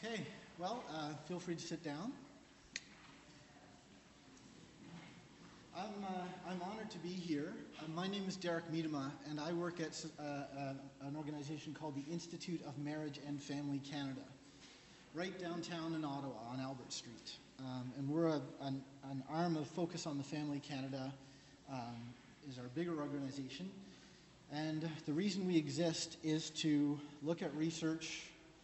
Okay, well, feel free to sit down. I'm honored to be here. My name is Derek Miedema, and I work at an organization called the Institute of Marriage and Family Canada, right downtown in Ottawa on Albert Street. And we're an arm of Focus on the Family Canada, is our bigger organization. And the reason we exist is to look at research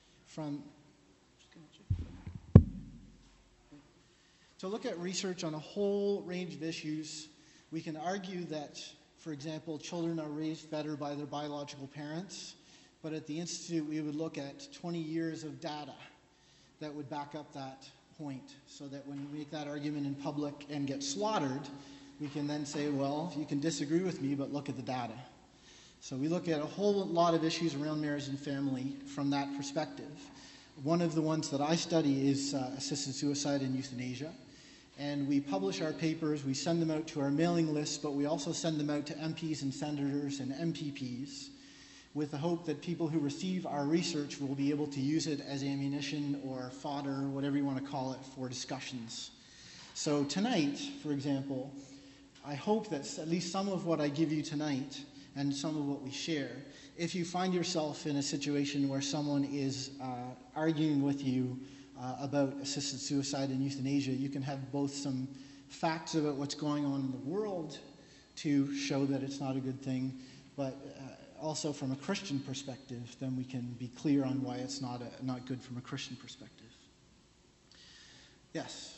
on a whole range of issues. We can argue that, for example, children are raised better by their biological parents, but at the Institute we would look at 20 years of data that would back up that point, so that when we make that argument in public and get slaughtered, we can then say, well, you can disagree with me, but look at the data. So we look at a whole lot of issues around marriage and family from that perspective. One of the ones that I study is assisted suicide and euthanasia. And we publish our papers, we send them out to our mailing list, but we also send them out to MPs and senators and MPPs with the hope that people who receive our research will be able to use it as ammunition or fodder, whatever you want to call it, for discussions. So tonight, for example, I hope that at least some of what I give you tonight and some of what we share, if you find yourself in a situation where someone is arguing with you about assisted suicide and euthanasia, you can have both some facts about what's going on in the world to show that it's not a good thing, but also from a Christian perspective, then we can be clear on why it's not good from a Christian perspective. Yes?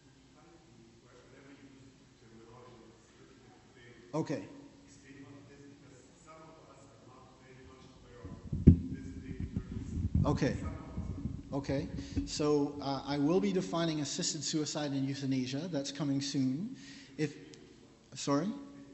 Okay. Okay. So I will be defining assisted suicide and euthanasia. That's coming soon. Sorry?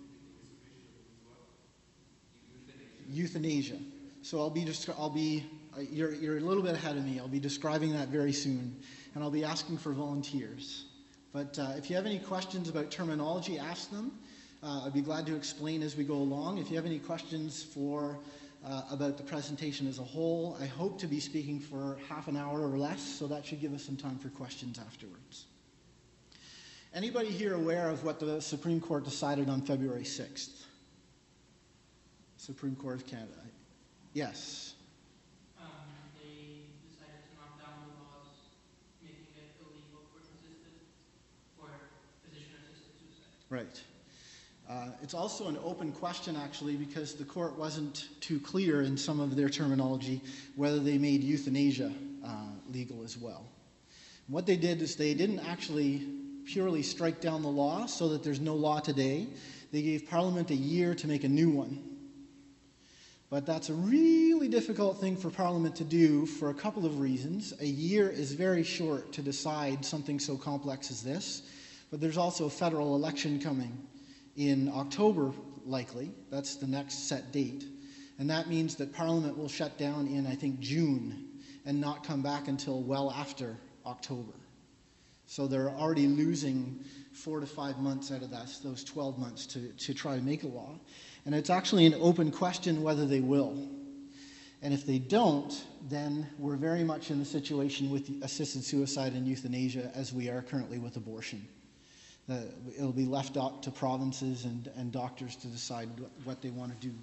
Euthanasia. So you're a little bit ahead of me. I'll be describing that very soon, and I'll be asking for volunteers. But if you have any questions about terminology, ask them. I'd be glad to explain as we go along. If you have any questions about the presentation as a whole, I hope to be speaking for half an hour or less, so that should give us some time for questions afterwards. Anybody here aware of what the Supreme Court decided on February 6th? Supreme Court of Canada. Yes. They decided to knock down the laws making it illegal for physician-assisted suicide. Right. It's also an open question, actually, because the court wasn't too clear in some of their terminology whether they made euthanasia legal as well. What they did is they didn't actually purely strike down the law so that there's no law today. They gave Parliament a year to make a new one. But that's a really difficult thing for Parliament to do for a couple of reasons. A year is very short to decide something so complex as this, but there's also a federal election coming in October, likely. That's the next set date. And that means that Parliament will shut down in, I think, June and not come back until well after October. So they're already losing 4 to 5 months out of those 12 months to try to make a law. And it's actually an open question whether they will. And if they don't, then we're very much in the situation with assisted suicide and euthanasia as we are currently with abortion. It'll be left up to provinces and doctors to decide what they want to do.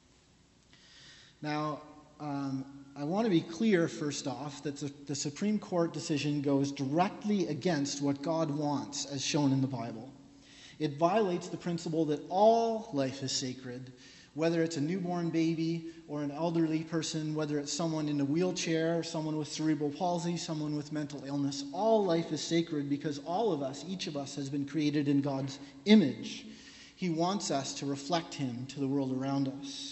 Now, I want to be clear, first off, that the Supreme Court decision goes directly against what God wants, as shown in the Bible. It violates the principle that all life is sacred, whether it's a newborn baby or an elderly person, whether it's someone in a wheelchair, someone with cerebral palsy, someone with mental illness. All life is sacred because all of us, each of us, has been created in God's image. He wants us to reflect Him to the world around us.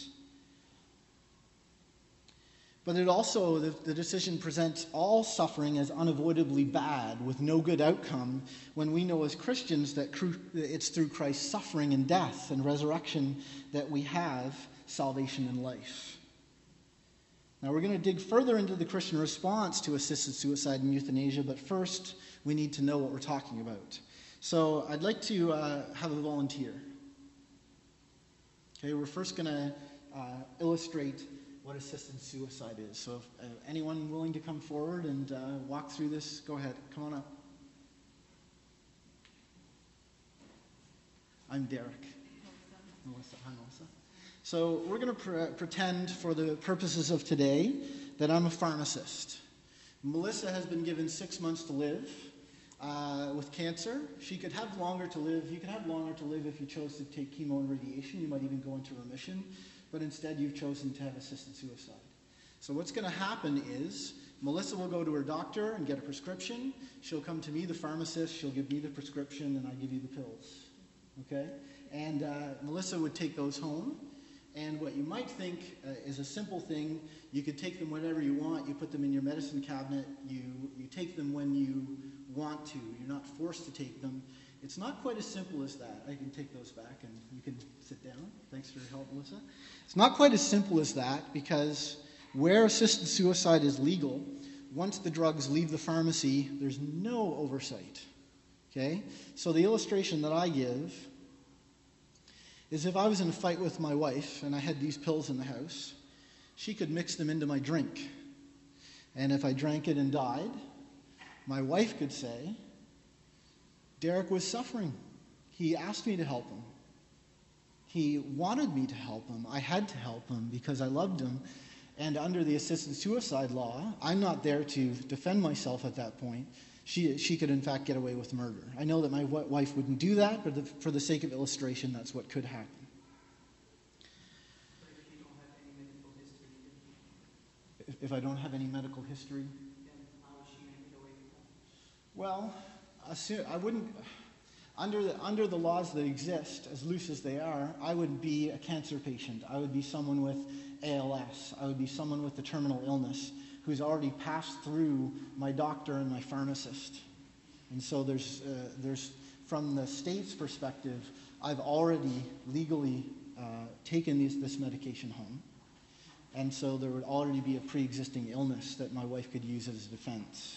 But it also, the decision presents all suffering as unavoidably bad with no good outcome, when we know as Christians that it's through Christ's suffering and death and resurrection that we have salvation and life. Now we're going to dig further into the Christian response to assisted suicide and euthanasia, but first we need to know what we're talking about. So I'd like to have a volunteer. Okay, we're first going to illustrate what assisted suicide is. So if anyone willing to come forward and walk through this, go ahead. Come on up. I'm Derek. Melissa. Hi, Melissa. So we're going to pretend for the purposes of today that I'm a pharmacist. Melissa has been given 6 months to live with cancer. She could have longer to live. You could have longer to live if you chose to take chemo and radiation. You might even go into remission. But instead, you've chosen to have assisted suicide. So what's going to happen is Melissa will go to her doctor and get a prescription. She'll come to me, the pharmacist. She'll give me the prescription, and I give you the pills. Okay? And Melissa would take those home. And what you might think is a simple thing, you could take them whenever you want. You put them in your medicine cabinet. You take them when you want to. You're not forced to take them. It's not quite as simple as that. I can take those back and you can sit down. Thanks for your help, Melissa. It's not quite as simple as that because where assisted suicide is legal, once the drugs leave the pharmacy, there's no oversight. Okay? So the illustration that I give is if I was in a fight with my wife and I had these pills in the house, she could mix them into my drink. And if I drank it and died, my wife could say, Derek was suffering. He asked me to help him. He wanted me to help him. I had to help him because I loved him. And under the assisted suicide law, I'm not there to defend myself at that point. She could, in fact, get away with murder. I know that my wife wouldn't do that, but for the sake of illustration, that's what could happen. But if you don't have any medical history, If I don't have any medical history? then how is she going to get away with that? Well, I wouldn't... Under the laws that exist, as loose as they are, I would be a cancer patient. I would be someone with ALS. I would be someone with a terminal illness who's already passed through my doctor and my pharmacist. And so there's from the state's perspective, I've already legally taken this medication home. And so there would already be a pre-existing illness that my wife could use as a defense.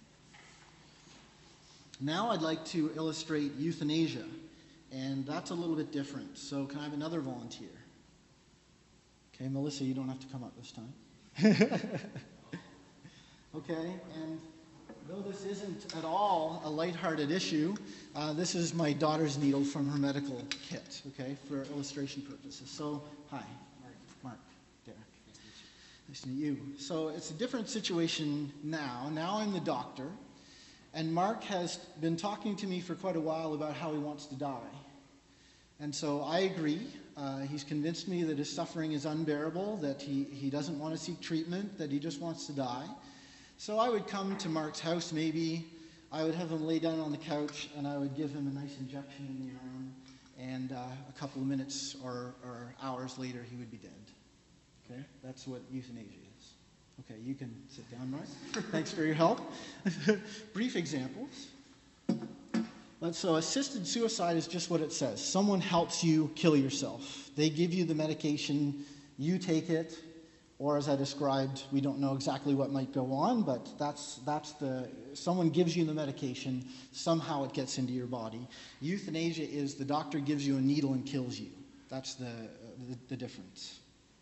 Now I'd like to illustrate euthanasia, and that's a little bit different. So can I have another volunteer? Okay, Melissa, you don't have to come up this time. Okay, and though this isn't at all a lighthearted issue, this is my daughter's needle from her medical kit, okay, for illustration purposes. So, hi, Mark, Derek. Nice to meet you. So it's a different situation now. Now I'm the doctor. And Mark has been talking to me for quite a while about how he wants to die. And so I agree. He's convinced me that his suffering is unbearable, that he doesn't want to seek treatment, that he just wants to die. So I would come to Mark's house maybe. I would have him lay down on the couch, and I would give him a nice injection in the arm. And a couple of minutes or hours later, he would be dead. Okay? That's what euthanasia is. Okay, you can sit down, Mark. Thanks for your help. Brief examples. So assisted suicide is just what it says. Someone helps you kill yourself. They give you the medication, you take it, or as I described, we don't know exactly what might go on, but someone gives you the medication, somehow it gets into your body. Euthanasia is the doctor gives you a needle and kills you. That's the difference.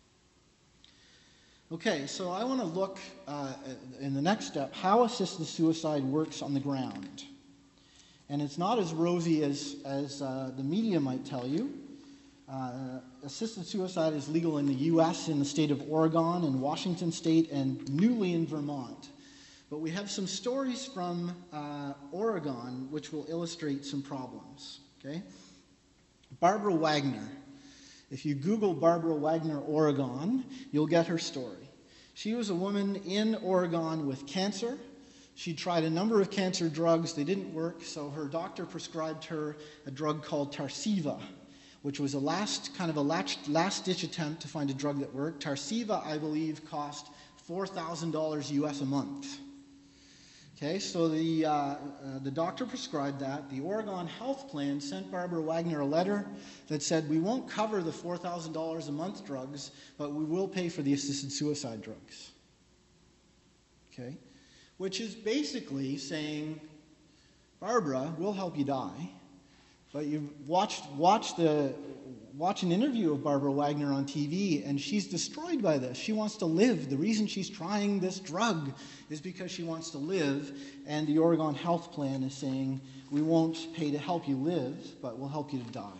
Okay, so I want to look in the next step how assisted suicide works on the ground. And it's not as rosy as the media might tell you. Assisted suicide is legal in the U.S., in the state of Oregon, in Washington State, and newly in Vermont. But we have some stories from Oregon which will illustrate some problems. Okay? Barbara Wagner. If you Google Barbara Wagner, Oregon, you'll get her story. She was a woman in Oregon with cancer. She tried a number of cancer drugs. They didn't work, so her doctor prescribed her a drug called Tarceva, which was a last-ditch attempt to find a drug that worked. Tarceva, I believe, cost $4,000 US a month. Okay, so the doctor prescribed that. The Oregon Health Plan sent Barbara Wagner a letter that said, we won't cover the $4,000 a month drugs, but we will pay for the assisted suicide drugs. Okay, which is basically saying, Barbara, we'll help you die, But you watch an interview of Barbara Wagner on TV, and she's destroyed by this. She wants to live. The reason she's trying this drug is because she wants to live, and the Oregon Health Plan is saying, we won't pay to help you live, but we'll help you to die.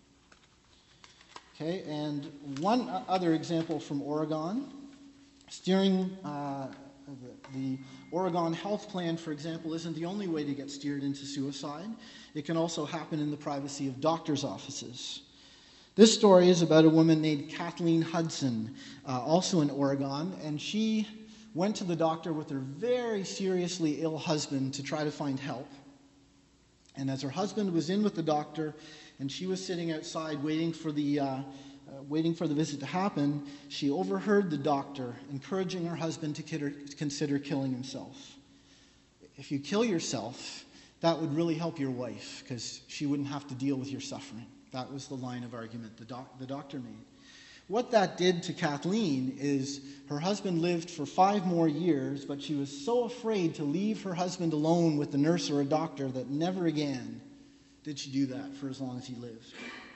Okay, and one other example from Oregon, steering the Oregon Health Plan, for example, isn't the only way to get steered into suicide. It can also happen in the privacy of doctors' offices. This story is about a woman named Kathleen Hudson, also in Oregon, and she went to the doctor with her very seriously ill husband to try to find help. And as her husband was in with the doctor, and she was sitting outside waiting for the visit to happen, she overheard the doctor encouraging her husband to consider killing himself. If you kill yourself, that would really help your wife, because she wouldn't have to deal with your suffering. That was the line of argument the doctor made. What that did to Kathleen is her husband lived for 5 more years, but she was so afraid to leave her husband alone with a nurse or a doctor that never again did she do that for as long as he lived.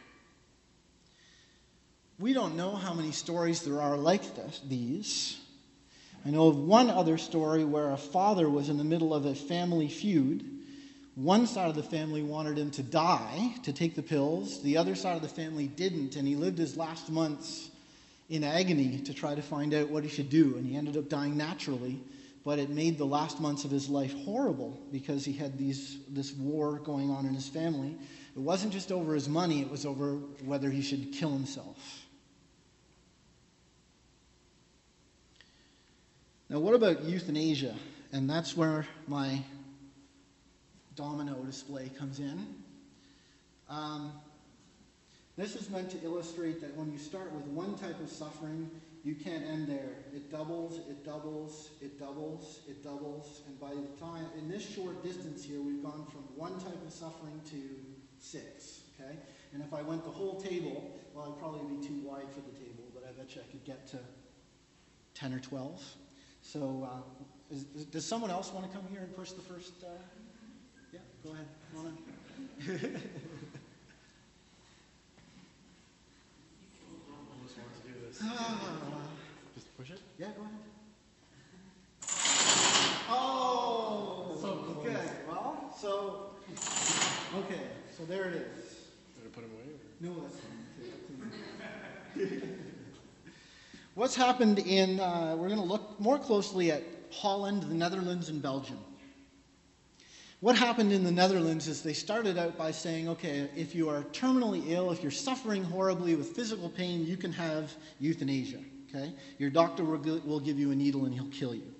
We don't know how many stories there are like these. I know of one other story where a father was in the middle of a family feud. One side of the family wanted him to die, to take the pills. The other side of the family didn't, and he lived his last months in agony to try to find out what he should do, and he ended up dying naturally, but it made the last months of his life horrible because he had this war going on in his family. It wasn't just over his money, it was over whether he should kill himself. Now, what about euthanasia? And that's where my domino display comes in. This is meant to illustrate that when you start with one type of suffering, you can't end there. It doubles, it doubles, it doubles, it doubles, and by the time, in this short distance here, we've gone from one type of suffering to 6, okay? And if I went the whole table, well, I'd probably be too wide for the table, but I bet you I could get to 10 or 12. So, does someone else want to come here and push the first? Yeah, go ahead. Come on in. Just push it? Yeah, go ahead. Oh, okay. Well, so there it is. Did I put him away? No, that's fine. What's happened in, we're going to look more closely at Holland, the Netherlands, and Belgium. What happened in the Netherlands is they started out by saying, okay, if you are terminally ill, if you're suffering horribly with physical pain, you can have euthanasia, okay? Your doctor will give you a needle and he'll kill you.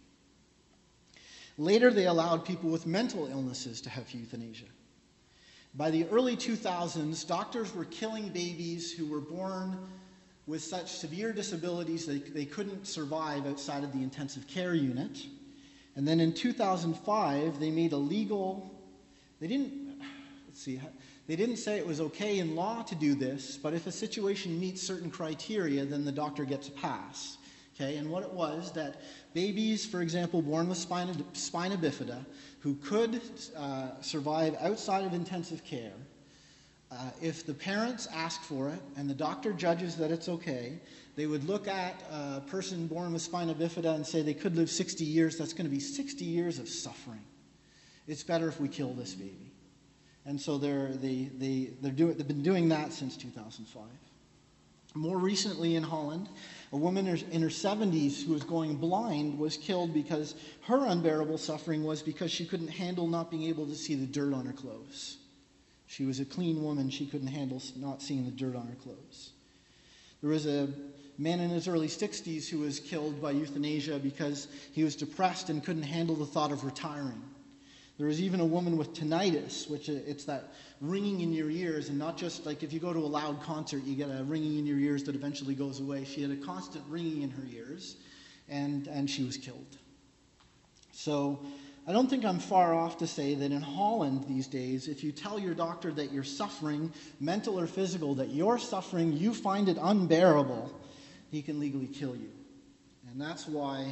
Later, they allowed people with mental illnesses to have euthanasia. By the early 2000s, doctors were killing babies who were born with such severe disabilities that they couldn't survive outside of the intensive care unit. And then in 2005, they made a legal, they didn't say it was okay in law to do this, but if a situation meets certain criteria, then the doctor gets a pass. Okay, and what it was that babies, for example, born with spina bifida, who could survive outside of intensive care, if the parents ask for it and the doctor judges that it's okay, they would look at a person born with spina bifida and say they could live 60 years. That's going to be 60 years of suffering. It's better if we kill this baby. And so they've been doing that since 2005. More recently in Holland, a woman in her 70s who was going blind was killed because her unbearable suffering was because she couldn't handle not being able to see the dirt on her clothes. She was a clean woman. She couldn't handle not seeing the dirt on her clothes. There was a man in his early 60s who was killed by euthanasia because he was depressed and couldn't handle the thought of retiring. There was even a woman with tinnitus, which it's that ringing in your ears, and not just like if you go to a loud concert, you get a ringing in your ears that eventually goes away. She had a constant ringing in her ears, and she was killed. So I don't think I'm far off to say that in Holland these days, if you tell your doctor that you're suffering, mental or physical, that you're suffering, you find it unbearable, he can legally kill you. And that's why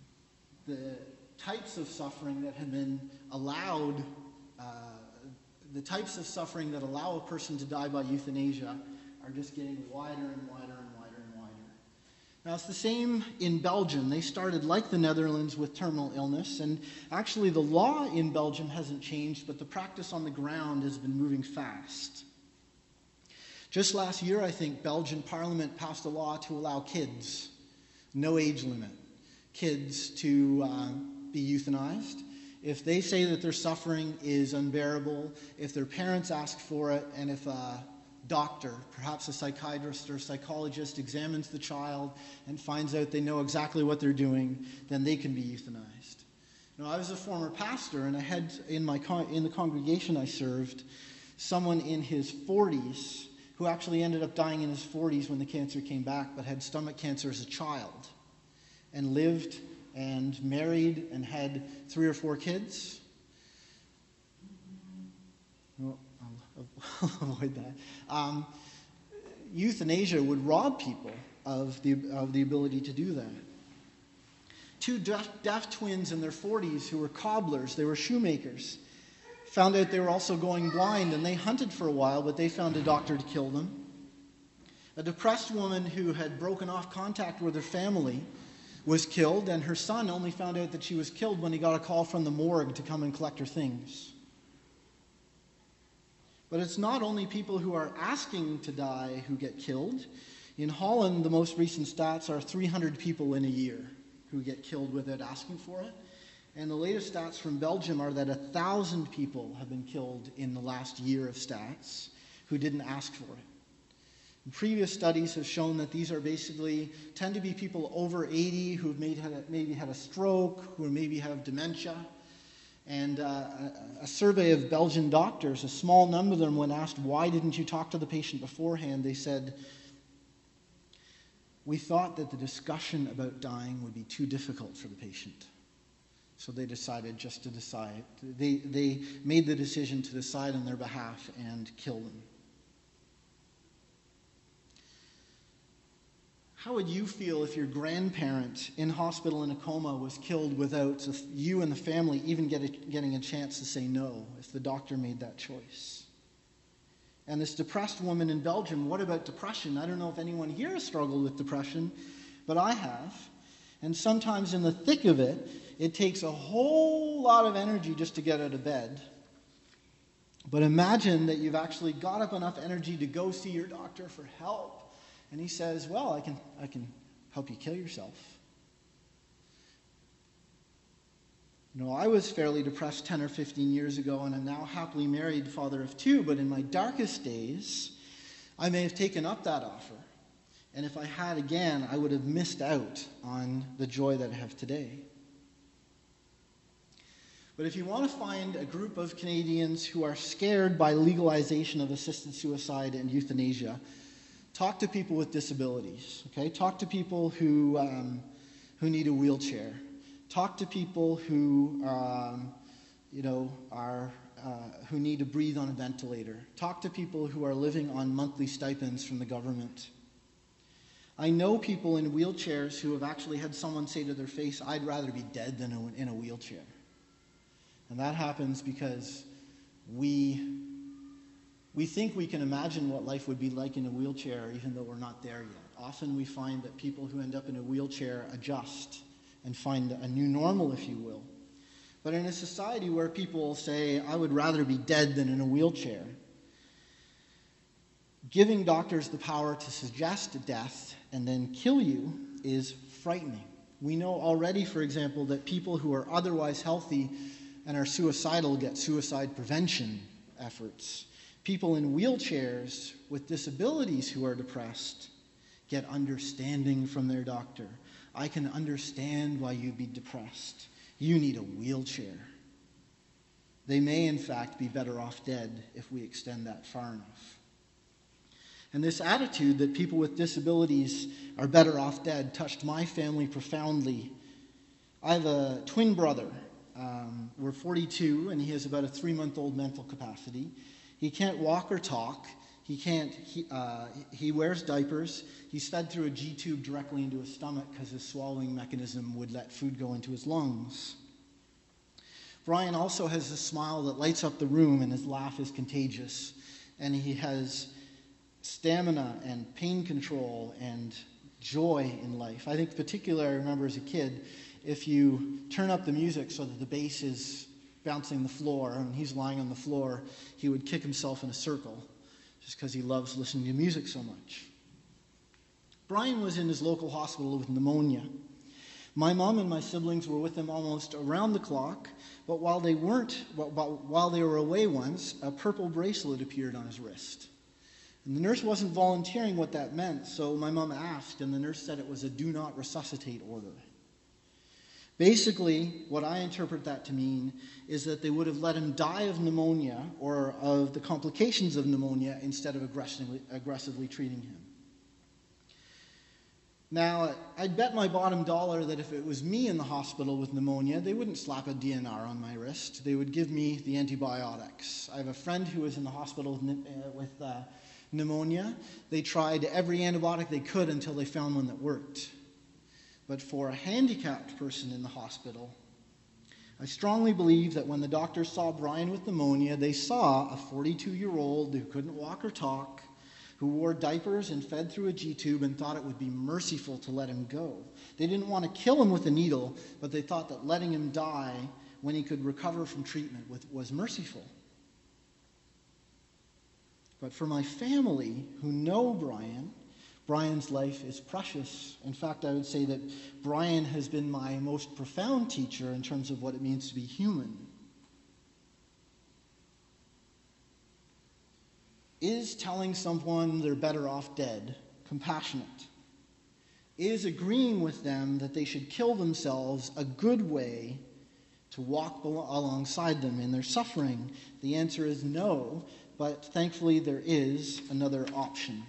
the types of suffering that have been allowed the types of suffering that allow a person to die by euthanasia are just getting wider and wider and wider and wider. Now, it's the same in Belgium. They started, like the Netherlands, with terminal illness, and actually the law in Belgium hasn't changed, but the practice on the ground has been moving fast. Just last year, I think, Belgian Parliament passed a law to allow kids, no age limit, kids to be euthanized. If they say that their suffering is unbearable, if their parents ask for it, and if a doctor, perhaps a psychiatrist or a psychologist, examines the child and finds out they know exactly what they're doing, then they can be euthanized. Now, I was a former pastor, and I had in the congregation I served someone in his 40s who actually ended up dying in his 40s when the cancer came back, but had stomach cancer as a child and lived and married and had 3 or 4 kids. Well, I'll avoid that. Euthanasia would rob people of the ability to do that. 2 deaf twins in their 40s who were cobblers, they were shoemakers, found out they were also going blind, and they hunted for a while, but they found a doctor to kill them. A depressed woman who had broken off contact with her family was killed, and her son only found out that she was killed when he got a call from the morgue to come and collect her things. But it's not only people who are asking to die who get killed. In Holland, the most recent stats are 300 people in a year who get killed without asking for it. And the latest stats from Belgium are that 1,000 people have been killed in the last year of stats who didn't ask for it. And previous studies have shown that these are tend to be people over 80 who have maybe had a stroke, who maybe have dementia. And a survey of Belgian doctors, a small number of them, when asked, why didn't you talk to the patient beforehand, they said, we thought that the discussion about dying would be too difficult for the patient. So they decided just to decide. They made the decision to decide on their behalf and kill them. How would you feel if your grandparent in hospital in a coma was killed without you and the family even getting a chance to say no, if the doctor made that choice? And this depressed woman in Belgium, what about depression? I don't know if anyone here has struggled with depression, but I have. And sometimes in the thick of it, it takes a whole lot of energy just to get out of bed. But imagine that you've actually got up enough energy to go see your doctor for help. And he says, well, I can help you kill yourself. You know, I was fairly depressed 10 or 15 years ago, and I'm now happily married, father of 2, but in my darkest days, I may have taken up that offer. And if I had again, I would have missed out on the joy that I have today. But if you want to find a group of Canadians who are scared by legalization of assisted suicide and euthanasia, talk to people with disabilities. Okay, talk to people who need a wheelchair. Talk to people who who need to breathe on a ventilator. Talk to people who are living on monthly stipends from the government. I know people in wheelchairs who have actually had someone say to their face, I'd rather be dead than in a wheelchair. And that happens because we think we can imagine what life would be like in a wheelchair even though we're not there yet. Often we find that people who end up in a wheelchair adjust and find a new normal, if you will. But in a society where people say, I would rather be dead than in a wheelchair, giving doctors the power to suggest death and then kill you is frightening. We know already, for example, that people who are otherwise healthy and are suicidal get suicide prevention efforts. People in wheelchairs with disabilities who are depressed get understanding from their doctor. I can understand why you'd be depressed. You need a wheelchair. They may, in fact, be better off dead if we extend that far enough. And this attitude that people with disabilities are better off dead touched my family profoundly. I have a twin brother. We're 42, and he has about a 3-month-old mental capacity. He can't walk or talk. He wears diapers. He's fed through a G-tube directly into his stomach because his swallowing mechanism would let food go into his lungs. Brian also has a smile that lights up the room, and his laugh is contagious. And he has stamina and pain control and joy in life. I think particularly I remember as a kid, if you turn up the music so that the bass is bouncing the floor and he's lying on the floor, he would kick himself in a circle just because he loves listening to music so much. Brian was in his local hospital with pneumonia. My mom and my siblings were with him almost around the clock, but while they were away once, a purple bracelet appeared on his wrist. And the nurse wasn't volunteering what that meant, so my mom asked, and the nurse said it was a do not resuscitate order. Basically, what I interpret that to mean is that they would have let him die of pneumonia or of the complications of pneumonia instead of aggressively treating him. Now, I'd bet my bottom dollar that if it was me in the hospital with pneumonia, they wouldn't slap a DNR on my wrist. They would give me the antibiotics. I have a friend who was in the hospital with pneumonia. They tried every antibiotic they could until they found one that worked. But for a handicapped person in the hospital, I strongly believe that when the doctors saw Brian with pneumonia, they saw a 42-year-old who couldn't walk or talk, who wore diapers and fed through a G-tube and thought it would be merciful to let him go. They didn't want to kill him with a needle, but they thought that letting him die when he could recover from treatment was merciful. But for my family who know Brian's life is precious. In fact, I would say that Brian has been my most profound teacher in terms of what it means to be human. Is telling someone they're better off dead compassionate? Is agreeing with them that they should kill themselves a good way to walk alongside them in their suffering? The answer is no, but thankfully there is another option.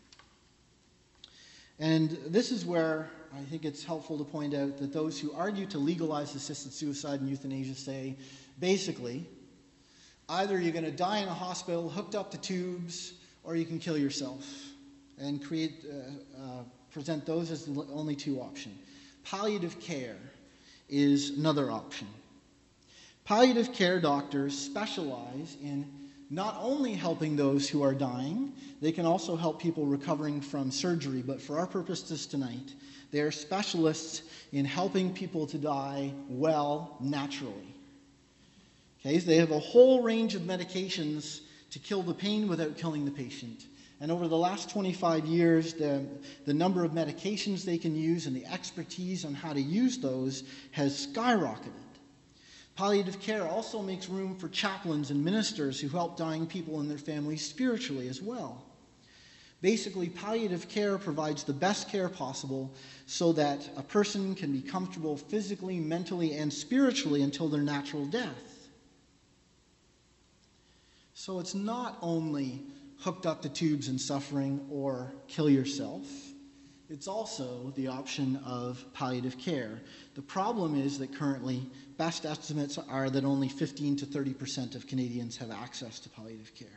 And this is where I think it's helpful to point out that those who argue to legalize assisted suicide and euthanasia say, basically, either you're going to die in a hospital hooked up to tubes, or you can kill yourself, and present those as the only two options. Palliative care is another option. Palliative care doctors specialize in not only helping those who are dying, they can also help people recovering from surgery, but for our purposes tonight, they are specialists in helping people to die well, naturally. Okay, so they have a whole range of medications to kill the pain without killing the patient. And over the last 25 years, the number of medications they can use and the expertise on how to use those has skyrocketed. Palliative care also makes room for chaplains and ministers who help dying people and their families spiritually as well. Basically, palliative care provides the best care possible so that a person can be comfortable physically, mentally, and spiritually until their natural death. So it's not only hooked up to tubes and suffering or kill yourself. It's also the option of palliative care. The problem is that currently, best estimates are that only 15 to 30% of Canadians have access to palliative care.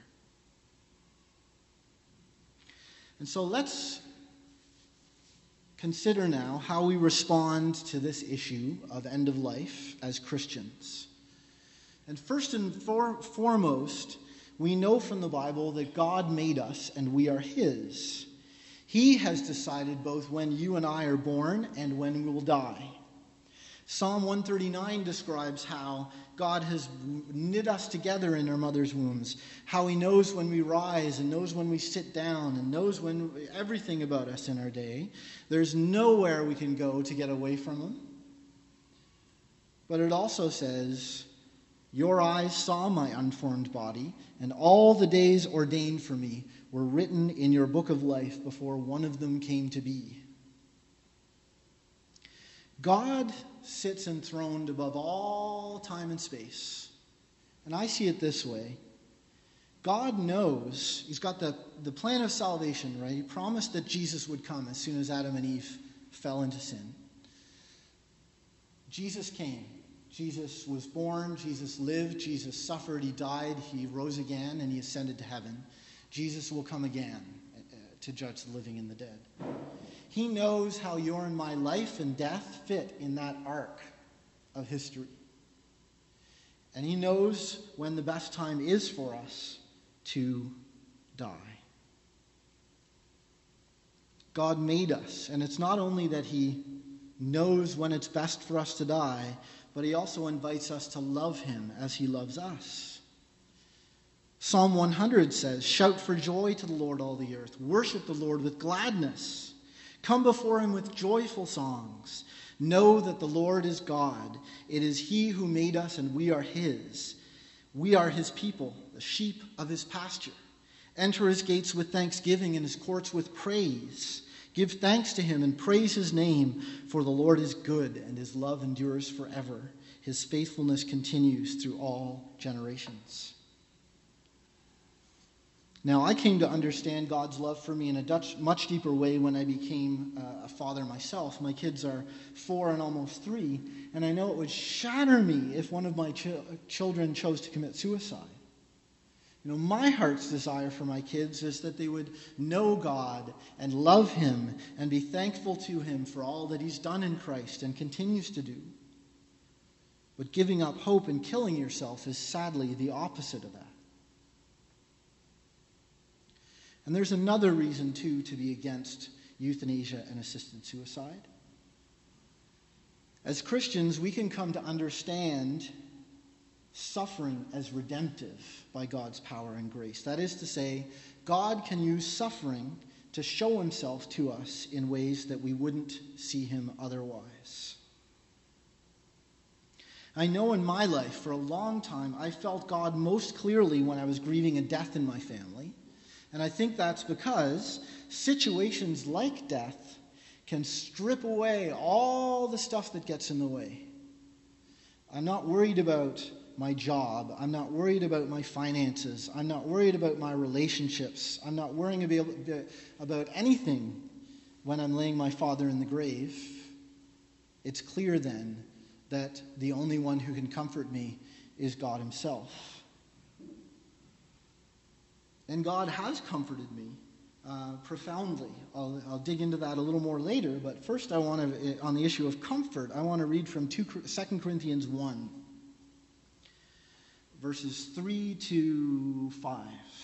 And so let's consider now how we respond to this issue of end of life as Christians. And first and foremost, we know from the Bible that God made us and we are His. He has decided both when you and I are born and when we will die. Psalm 139 describes how God has knit us together in our mother's wombs, how He knows when we rise and knows when we sit down and knows everything about us in our day. There's nowhere we can go to get away from Him. But it also says, your eyes saw my unformed body, and all the days ordained for me were written in your book of life before one of them came to be. God sits enthroned above all time and space. And I see it this way. God knows, He's got the plan of salvation, right? He promised that Jesus would come as soon as Adam and Eve fell into sin. Jesus came. Jesus was born, Jesus lived, Jesus suffered, He died, He rose again, and He ascended to heaven. Jesus will come again to judge the living and the dead. He knows how your and my life and death fit in that arc of history. And he knows when the best time is for us to die. God made us, and it's not only that he knows when it's best for us to die, but he also invites us to love him as he loves us. Psalm 100 says, "Shout for joy to the Lord, all the earth. Worship the Lord with gladness. Come before him with joyful songs. Know that the Lord is God. It is he who made us, and we are his. We are his people, the sheep of his pasture. Enter his gates with thanksgiving and his courts with praise. Give thanks to him and praise his name, for the Lord is good, and his love endures forever. His faithfulness continues through all generations." Now, I came to understand God's love for me in a much deeper way when I became a father myself. My kids are 4 and almost 3, and I know it would shatter me if one of my children chose to commit suicide. My heart's desire for my kids is that they would know God and love him and be thankful to him for all that he's done in Christ and continues to do. But giving up hope and killing yourself is sadly the opposite of that. And there's another reason, too, to be against euthanasia and assisted suicide. As Christians, we can come to understand suffering as redemptive by God's power and grace. That is to say, God can use suffering to show himself to us in ways that we wouldn't see him otherwise. I know in my life, for a long time, I felt God most clearly when I was grieving a death in my family. And I think that's because situations like death can strip away all the stuff that gets in the way. I'm not worried about my job. I'm not worried about my finances. I'm not worried about my relationships. I'm not worrying about anything when I'm laying my father in the grave. It's clear then that the only one who can comfort me is God himself. And God has comforted me profoundly. I'll dig into that a little more later, but first on the issue of comfort, I want to read from 2 Corinthians 1, verses 3 to 5.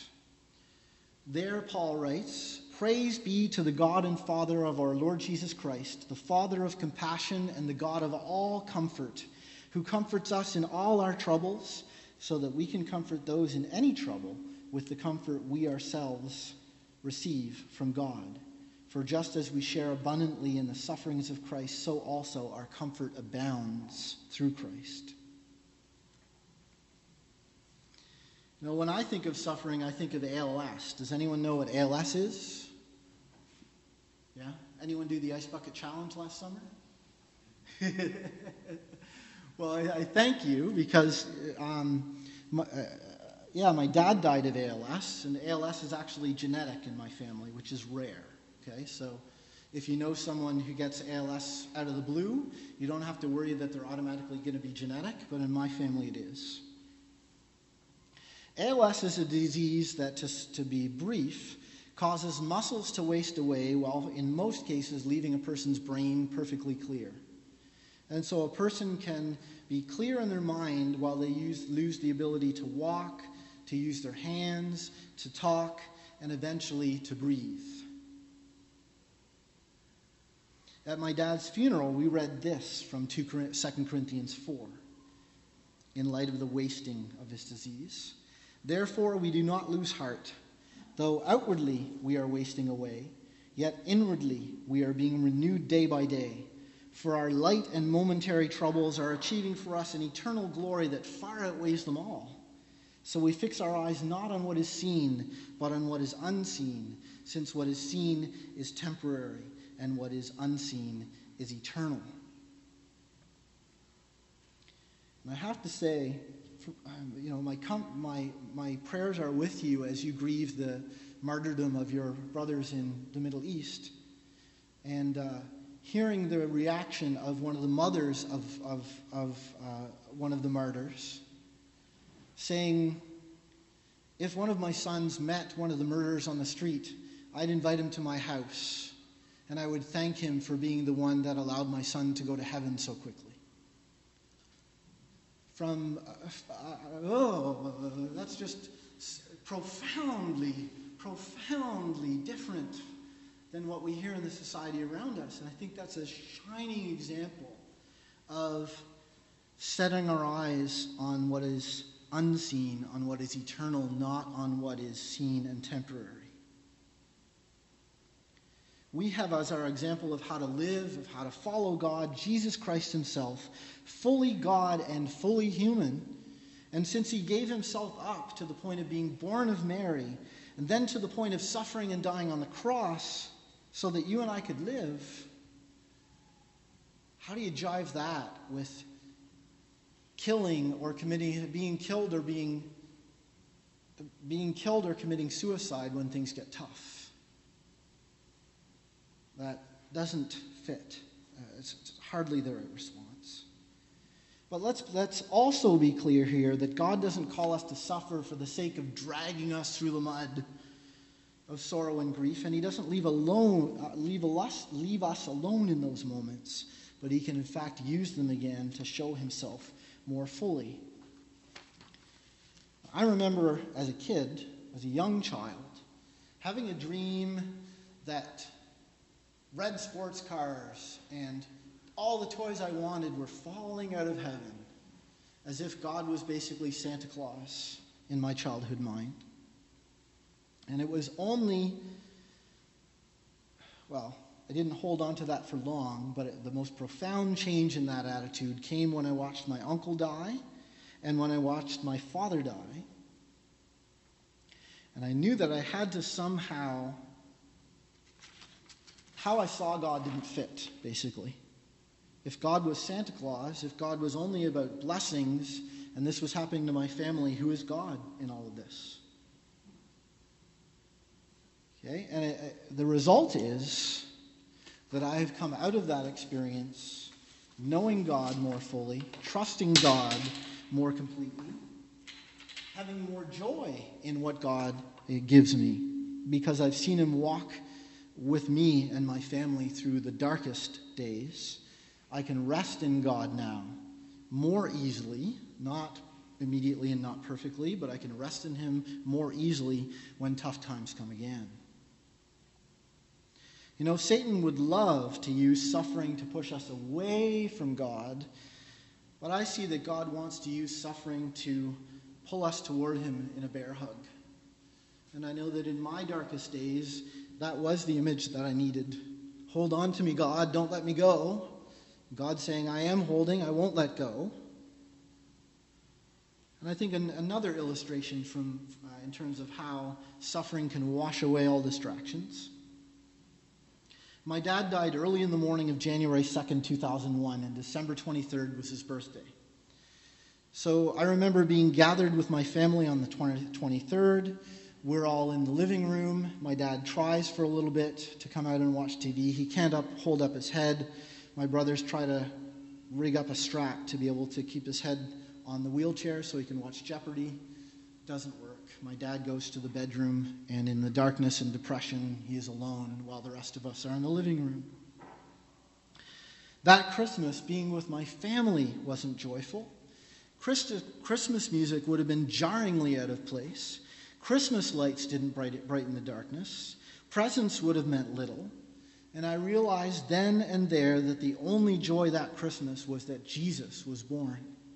There Paul writes, "Praise be to the God and Father of our Lord Jesus Christ, the Father of compassion and the God of all comfort, who comforts us in all our troubles, so that we can comfort those in any trouble with the comfort we ourselves receive from God. For just as we share abundantly in the sufferings of Christ, so also our comfort abounds through Christ." When I think of suffering, I think of ALS. Does anyone know what ALS is? Yeah? Anyone do the Ice Bucket Challenge last summer? Well, I thank you because my dad died of ALS, and ALS is actually genetic in my family, which is rare. Okay, so if you know someone who gets ALS out of the blue, you don't have to worry that they're automatically going to be genetic, but in my family it is. ALS is a disease that, to be brief, causes muscles to waste away while in most cases leaving a person's brain perfectly clear. And so a person can be clear in their mind while they lose the ability to walk, to use their hands, to talk, and eventually to breathe. At my dad's funeral, we read this from 2 Corinthians 4, in light of the wasting of his disease. "Therefore we do not lose heart. Though outwardly we are wasting away, yet inwardly we are being renewed day by day. For our light and momentary troubles are achieving for us an eternal glory that far outweighs them all. So we fix our eyes not on what is seen, but on what is unseen, since what is seen is temporary, and what is unseen is eternal." And I have to say, my prayers are with you as you grieve the martyrdom of your brothers in the Middle East. And hearing the reaction of one of the mothers of one of the martyrs, saying, "If one of my sons met one of the murderers on the street, I'd invite him to my house, and I would thank him for being the one that allowed my son to go to heaven so quickly." that's just profoundly different than what we hear in the society around us. And I think that's a shining example of setting our eyes on what is unseen, on what is eternal, not on what is seen and temporary. We have as our example of how to live, of how to follow God, Jesus Christ himself, fully God and fully human. And since he gave himself up to the point of being born of Mary, and then to the point of suffering and dying on the cross so that you and I could live, how do you jive that with killing or being killed or committing suicide when things get tough? That doesn't fit. It's hardly the right response. But let's also be clear here that God doesn't call us to suffer for the sake of dragging us through the mud of sorrow and grief, and he doesn't leave us alone in those moments, but he can in fact use them again to show himself more fully. I remember as a kid, as a young child, having a dream that red sports cars and all the toys I wanted were falling out of heaven, as if God was basically Santa Claus in my childhood mind. And it was only, I didn't hold on to that for long, but the most profound change in that attitude came when I watched my uncle die and when I watched my father die. And I knew that I had to somehow, how I saw God didn't fit, basically. If God was Santa Claus, if God was only about blessings, and this was happening to my family, who is God in all of this? Okay, and the result is that I have come out of that experience knowing God more fully, trusting God more completely, having more joy in what God gives me, because I've seen him walk with me and my family through the darkest days. I can rest in God now more easily, not immediately and not perfectly, but I can rest in him more easily when tough times come again. You know, Satan would love to use suffering to push us away from God, but I see that God wants to use suffering to pull us toward him in a bear hug. And I know that in my darkest days, that was the image that I needed. Hold on to me, God, don't let me go. God saying, I am holding, I won't let go. And I think another illustration from in terms of how suffering can wash away all distractions. My dad died early in the morning of January 2nd, 2001, and December 23rd was his birthday. So I remember being gathered with my family on the 23rd. We're all in the living room. My dad tries for a little bit to come out and watch TV. He can't hold up his head. My brothers try to rig up a strap to be able to keep his head on the wheelchair so he can watch Jeopardy. Doesn't work. My dad goes to the bedroom, and in the darkness and depression, he is alone while the rest of us are in the living room. That Christmas, being with my family wasn't joyful. Christmas music would have been jarringly out of place. Christmas lights didn't brighten the darkness. Presents would have meant little. And I realized then and there that the only joy that Christmas was that Jesus was born.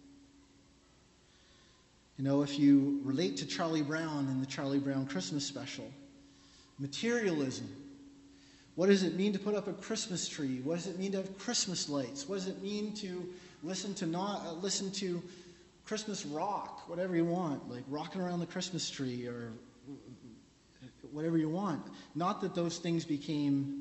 You know, if you relate to Charlie Brown in the Charlie Brown Christmas special, materialism. What does it mean to put up a Christmas tree? What does it mean to have Christmas lights? What does it mean to listen to Christmas rock, whatever you want, like rocking around the Christmas tree or whatever you want? Not that those things became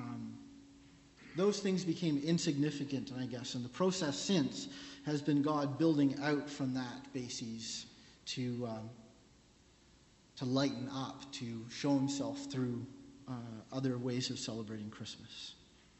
insignificant, I guess, and the process since has been God building out from that basis to lighten up, to show himself through other ways of celebrating Christmas.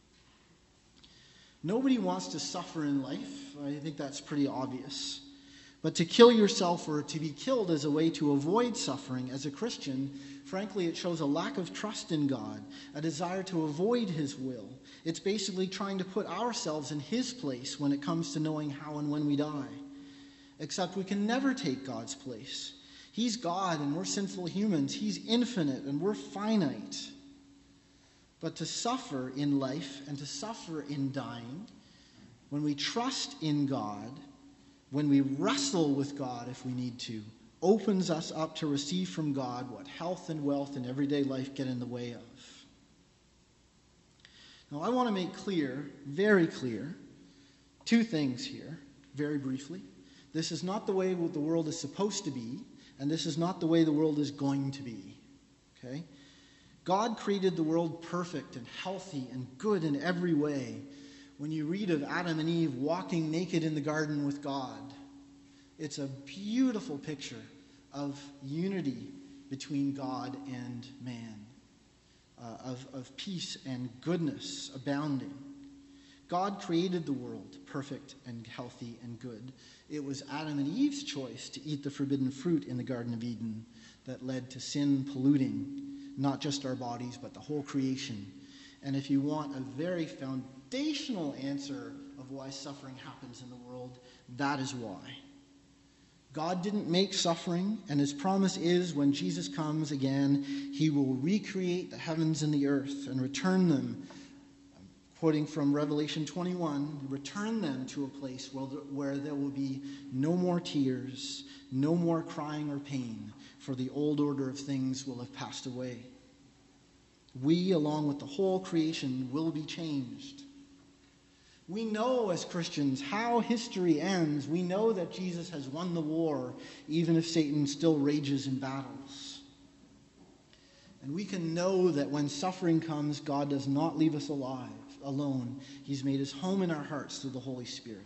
Nobody wants to suffer in life. I think that's pretty obvious. But to kill yourself or to be killed as a way to avoid suffering as a Christian, frankly, it shows a lack of trust in God, a desire to avoid his will. It's basically trying to put ourselves in his place when it comes to knowing how and when we die. except we can never take God's place. He's God and we're sinful humans. He's infinite and we're finite. But to suffer in life and to suffer in dying, when we trust in God, when we wrestle with God if we need to, opens us up to receive from God what health and wealth and everyday life get in the way of. Now, I want to make clear, very clear, two things here, very briefly. This is not the way the world is supposed to be, and this is not the way the world is going to be. Okay? God created the world perfect and healthy and good in every way. When you read of Adam and Eve walking naked in the garden with God, it's a beautiful picture of unity between God and man, of peace and goodness abounding. God created the world perfect and healthy and good. It was Adam and Eve's choice to eat the forbidden fruit in the Garden of Eden that led to sin polluting not just our bodies, but the whole creation. And if you want a very foundational answer of why suffering happens in the world, that is why. God didn't make suffering, and his promise is when Jesus comes again, he will recreate the heavens and the earth and return them, quoting from Revelation 21, return them to a place where there will be no more tears, no more crying or pain, for the old order of things will have passed away. We, along with the whole creation, will be changed. We know as Christians how history ends. We know that Jesus has won the war, even if Satan still rages in battles. And we can know that when suffering comes, God does not leave us alone. He's made his home in our hearts through the Holy Spirit.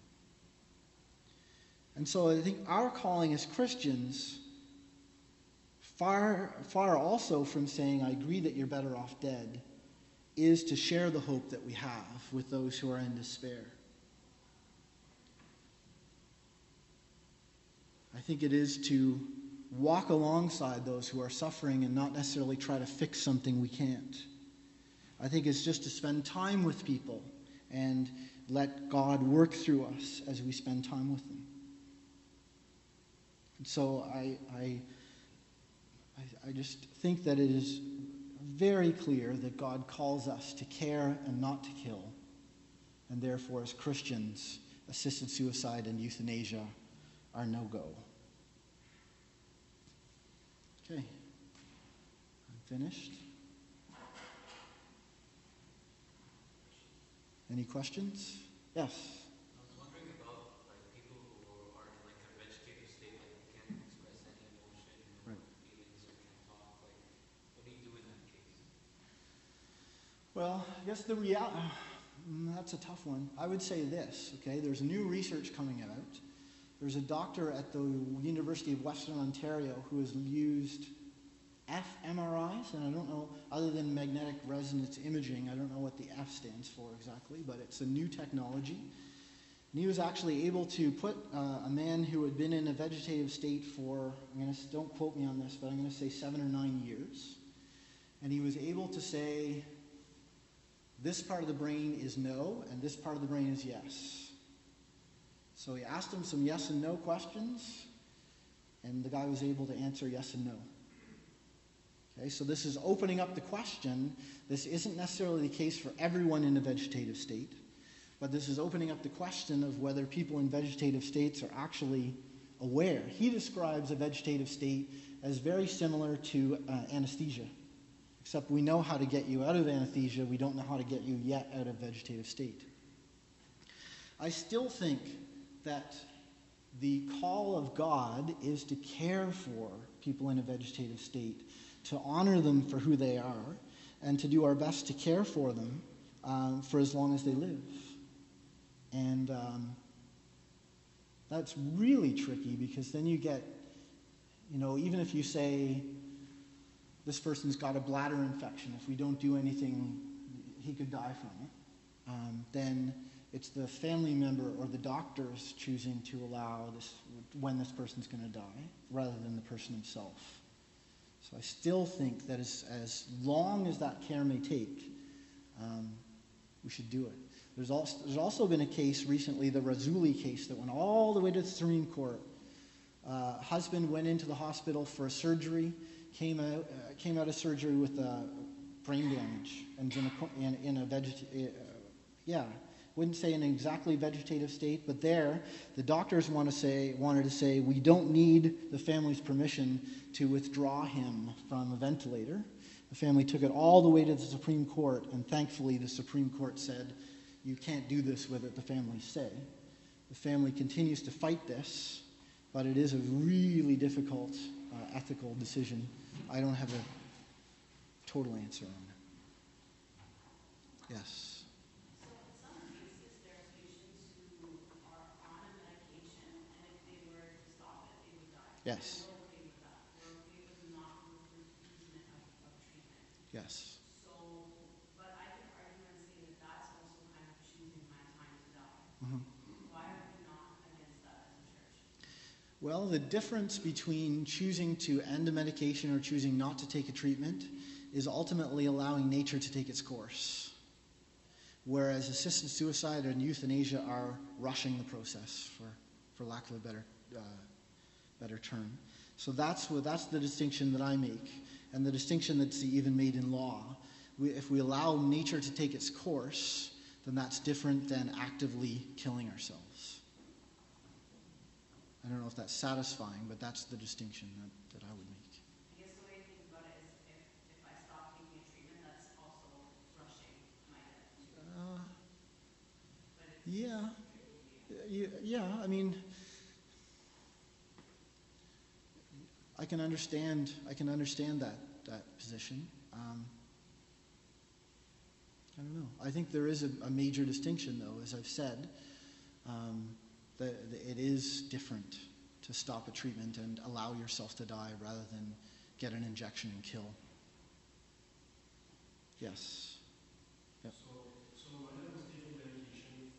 And so I think our calling as Christians, far also from saying, I agree that you're better off dead, is to share the hope that we have with those who are in despair. I think it is to walk alongside those who are suffering and not necessarily try to fix something we can't. I think it's just to spend time with people and let God work through us as we spend time with them. And so I just think that it is very clear that God calls us to care and not to kill. And therefore, as Christians, assisted suicide and euthanasia are no-go. Okay. I'm finished. Any questions? Yes. I was wondering about people who are in a vegetative state, can't express any emotion or feelings or can't talk. What do you do in that case? Well, I guess that's a tough one. I would say this, okay? There's new research coming out. There's a doctor at the University of Western Ontario who has used fMRIs, and I don't know, other than magnetic resonance imaging, I don't know what the F stands for exactly, but it's a new technology. And he was actually able to put a man who had been in a vegetative state for, don't quote me on this, but I'm going to say 7 or 9 years. And he was able to say, this part of the brain is no, and this part of the brain is yes. So he asked him some yes and no questions, and the guy was able to answer yes and no. Okay, so this is opening up the question. This isn't necessarily the case for everyone in a vegetative state, but this is opening up the question of whether people in vegetative states are actually aware. He describes a vegetative state as very similar to anesthesia, except we know how to get you out of anesthesia. We don't know how to get you yet out of vegetative state. I still think that the call of God is to care for people in a vegetative state, to honor them for who they are, and to do our best to care for them for as long as they live. And that's really tricky, because then you get, even if you say, this person's got a bladder infection, if we don't do anything, he could die from it, then it's the family member or the doctors choosing to allow this, when this person's going to die, rather than the person himself. So I still think that as long as that care may take, we should do it. There's also been a case recently, the Razuli case, that went all the way to the Supreme Court. Husband went into the hospital for a surgery, came out of surgery with brain damage, and in a wouldn't say in an exactly vegetative state, but there the doctors wanted to say we don't need the family's permission to withdraw him from a ventilator. The family took it all the way to the Supreme Court, and thankfully the Supreme Court said, you can't do this with it, the families say. The family continues to fight this, but it is a really difficult ethical decision. I don't have a total answer on it. Yes. So in some cases, there are patients who are on a medication, and if they were to stop it, they would die. Yes. And we're okay with that. We're okay with not refusing of treatment. Yes. So, but I could argue and say that that's also kind of choosing my time to die. Mm-hmm. Why are we not against that as a church? Well, the difference between choosing to end a medication or choosing not to take a treatment is ultimately allowing nature to take its course. Whereas assisted suicide and euthanasia are rushing the process, for lack of a better term. So that's the distinction that I make, and the distinction that's even made in law. If we allow nature to take its course, then that's different than actively killing ourselves. I don't know if that's satisfying, but that's the distinction that I would make. I guess the way to think about it is if I stop taking a treatment, that's also rushing my death too. But it's Yeah. I mean, I can understand that position. I don't know. I think there is a major distinction, though, as I've said. That it is different to stop a treatment and allow yourself to die rather than get an injection and kill. Yes. Yep. So my dad was taking medication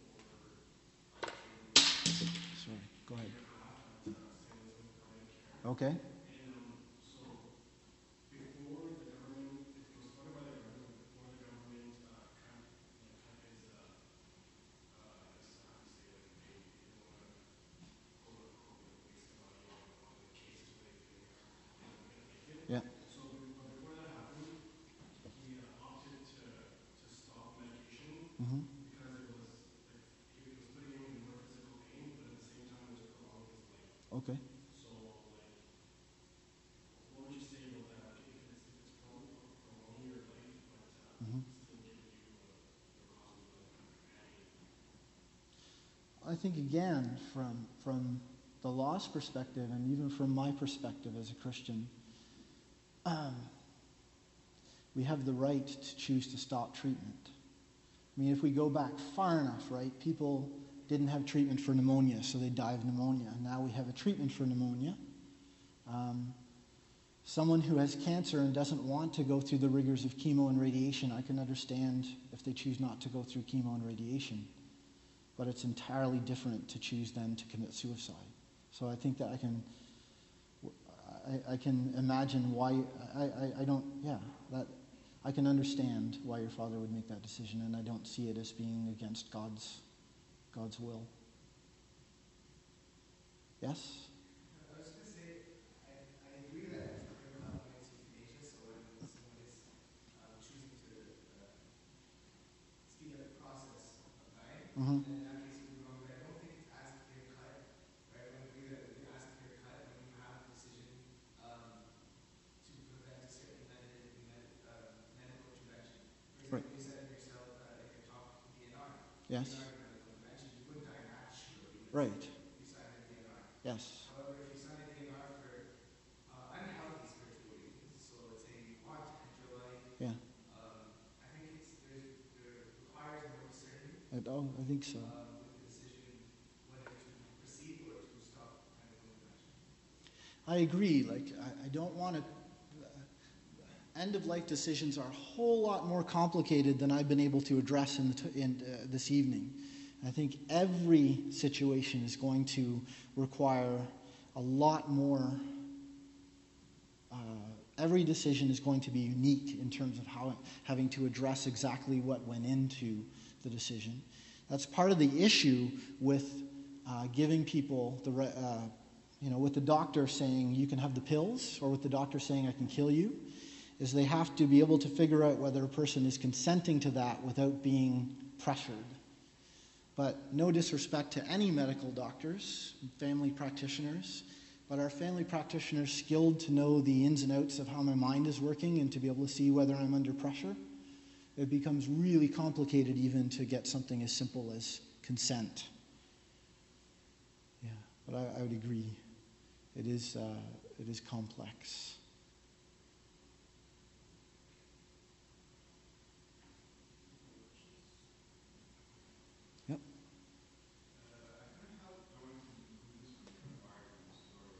for Sorry. Go ahead. St. Elizabeth Cardiac Care. Okay. And so before the government, it was funded by the government, before the government cut his, I guess I have to say, like, they didn't want to, quote unquote, like, waste the money on the cases where they feel like they're not going to make it. Yeah. So but before that happened, he opted to stop medication Mm-hmm. because it was like it was putting him in more physical pain, but at the same time it was prolonging his life. Okay. So like, what would you say about that? If it's prolonging your life, but Mm-hmm. still giving you causing you like pain. I think again, from the law's perspective, and even from my perspective as a Christian, we have the right to choose to stop treatment. I mean, if we go back far enough, right? People didn't have treatment for pneumonia, so they died of pneumonia. Now we have a treatment for pneumonia. Someone who has cancer and doesn't want to go through the rigors of chemo and radiation, I can understand if they choose not to go through chemo and radiation. But it's entirely different to choose then to commit suicide. So I think that I can imagine why I can understand why your father would make that decision, and I don't see it as being against God's will. Yes? I was going to say, I agree that criminal law is euthanasia, so when someone is choosing to speed up the process of dying, Mm-hmm. then in that case it would be wrong. But I don't think it's as clear cut, right? I don't agree that it would be as clear cut when you have a decision to prevent a certain medical intervention. For example, you said yourself, like a talk DNR. Yes. DNR medical intervention, you wouldn't die naturally. Right. You signed a DNR. Yes. However, if you sign a DNR for unhealthy spiritual reasons, so let's say you want to end your life, Yeah. I think there requires more discernment I think so. with the decision whether to proceed or to stop medical intervention. I agree. Like, I don't want to. End-of-life decisions are a whole lot more complicated than I've been able to address this evening. I think every situation is going to require a lot more. Every decision is going to be unique in terms of having to address exactly what went into the decision. That's part of the issue with giving people with the doctor saying you can have the pills, or with the doctor saying I can kill you, is they have to be able to figure out whether a person is consenting to that without being pressured. But no disrespect to any medical doctors, family practitioners, but are family practitioners skilled to know the ins and outs of how my mind is working and to be able to see whether I'm under pressure? It becomes really complicated even to get something as simple as consent. Yeah, but I would agree. It is complex. Yep. I couldn't help drawing some conclusions from your article and story.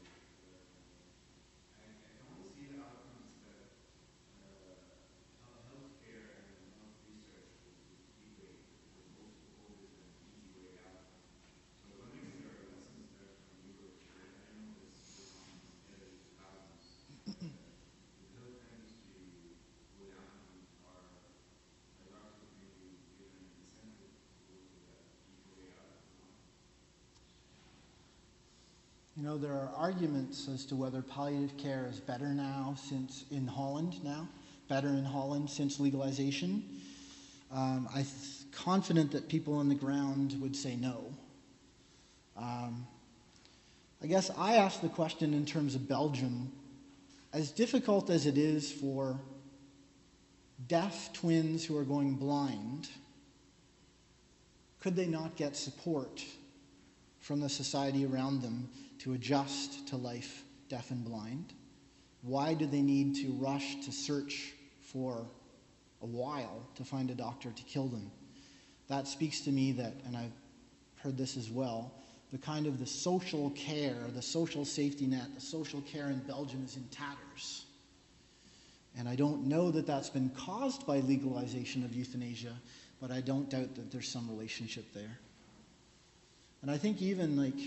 I can only see the outcomes that healthcare and health research would equate, because most people always an easy way out. So I was wondering if there are lessons learned from your experience. I know this in the early 2000s. The pill industry go down, and our doctors maybe given an incentive to go to that easy way out if they want. You know, there are arguments as to whether palliative care is better now in Holland since legalization. I'm confident that people on the ground would say no. I guess I asked the question in terms of Belgium. As difficult as it is for deaf twins who are going blind, could they not get support from the society around them to adjust to life deaf and blind? Why do they need to rush to search for a while to find a doctor to kill them? That speaks to me that, and I've heard this as well, the social care, the social safety net, the social care in Belgium is in tatters. And I don't know that that's been caused by legalization of euthanasia, but I don't doubt that there's some relationship there. And I think even if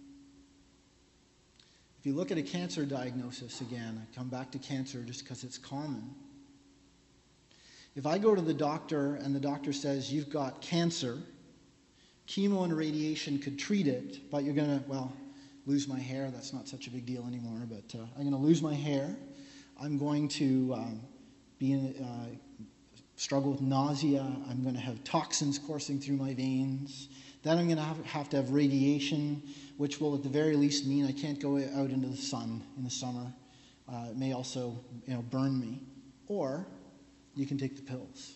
you look at a cancer diagnosis again, I come back to cancer just because it's common. If I go to the doctor and the doctor says, you've got cancer, chemo and radiation could treat it, but you're going to, lose my hair. That's not such a big deal anymore, but I'm going to lose my hair. I'm going to struggle with nausea. I'm going to have toxins coursing through my veins. Then I'm going to have to have radiation, which will at the very least mean I can't go out into the sun in the summer. It may also burn me. Or you can take the pills.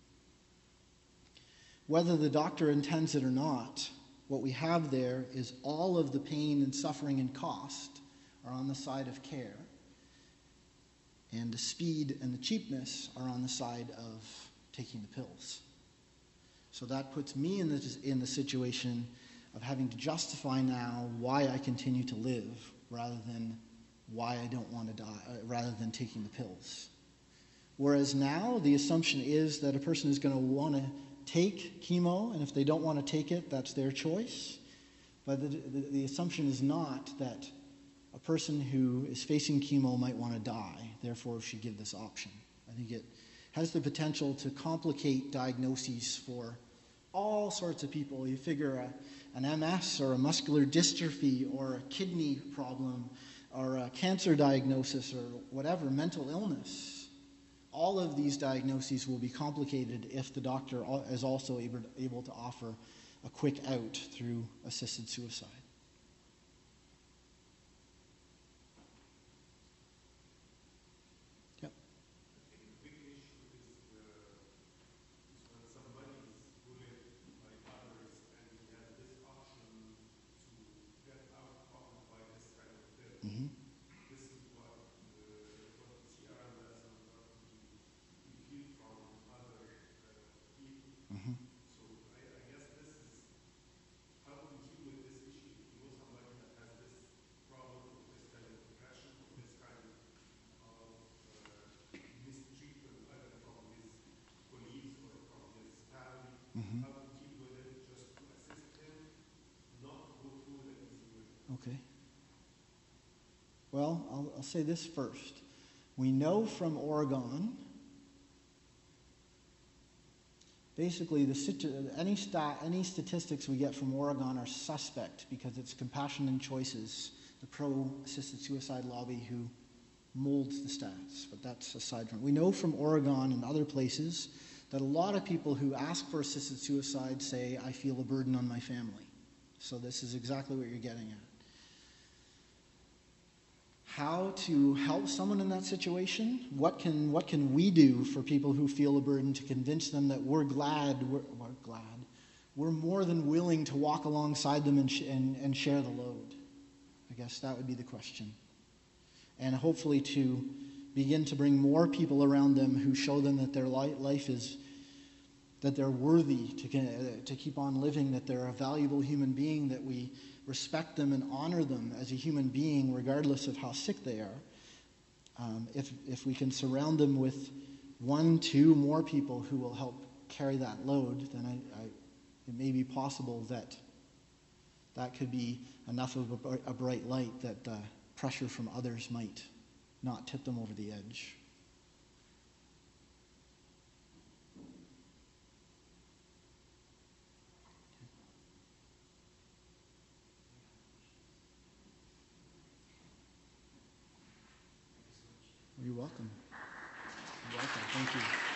Whether the doctor intends it or not, what we have there is all of the pain and suffering and cost are on the side of care, and the speed and the cheapness are on the side of taking the pills. So that puts me in the situation of having to justify now why I continue to live rather than why I don't want to die, rather than taking the pills. Whereas now the assumption is that a person is going to want to take chemo, and if they don't want to take it, that's their choice. But the assumption is not that a person who is facing chemo might want to die, therefore should give this option. I think it has the potential to complicate diagnoses for all sorts of people. You figure an MS or a muscular dystrophy or a kidney problem or a cancer diagnosis or whatever, mental illness. All of these diagnoses will be complicated if the doctor is also able to offer a quick out through assisted suicide. Yep. I think the big issue is when somebody is bullied by others and he has this option to get out of pocket by this kind of bill. Mm-hmm. This is what Ciara does and what we feel from other people. Mm-hmm. So I guess this is how do we deal with this issue if you know somebody that has this problem or this kind of depression or this kind of mistreatment either from his colleagues or from his family. Mm-hmm. How to deal with it, just to assist him, not go through the easy way. Okay. Well, I'll say this first. We know from Oregon, basically any statistics we get from Oregon are suspect because it's Compassion and Choices, the pro-assisted suicide lobby, who molds the stats. But that's aside from it. We know from Oregon and other places that a lot of people who ask for assisted suicide say, I feel a burden on my family. So this is exactly what you're getting at. How to help someone in that situation? What can we do for people who feel a burden to convince them that we're more than willing to walk alongside them and share the load? I guess that would be the question. And hopefully to begin to bring more people around them who show them that their life is, that they're worthy to keep on living, that they're a valuable human being, that we respect them and honor them as a human being regardless of how sick they are. If we can surround them with 1, 2 more people who will help carry that load, then it may be possible that could be enough of a bright light that pressure from others might not tip them over the edge. You're welcome. You're welcome. Thank you.